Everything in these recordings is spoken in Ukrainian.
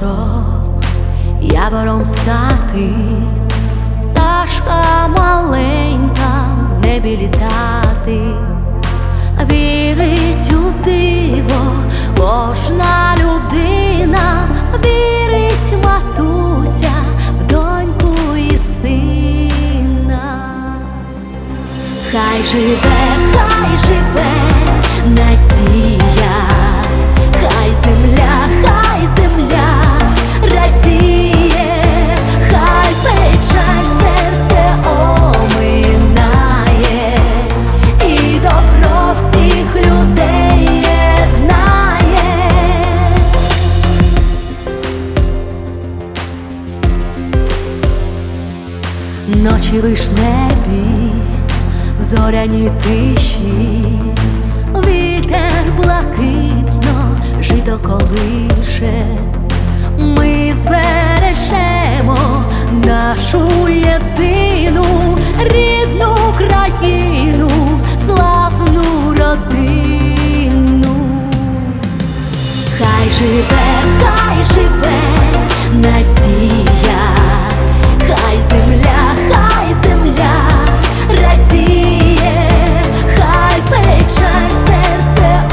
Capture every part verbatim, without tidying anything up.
пташок, явором стати, пташка маленька, в небі літати, вірить у диво кожна людина, вірить матуся в доньку і сина. Хай живе, хай живе надія, хай земля, хай земля радіє, хай печаль серце оминає, і добро всіх людей єднає. Ночі вишневі, в зоряній тиші, вітер блакитно жито колише. Ми збережемо нашу єдину рідну країну, славну родину. Хай живе, хай живе надія, хай земля, хай земля радіє, хай печаль серце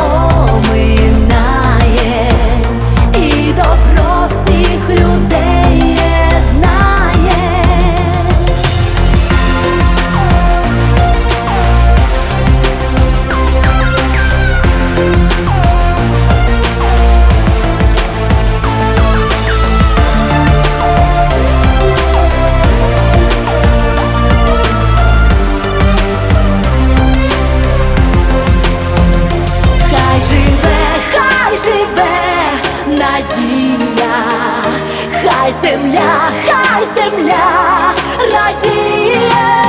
оминає, і добро всіх людей єднає. Надія, хай земля, хай земля радіє.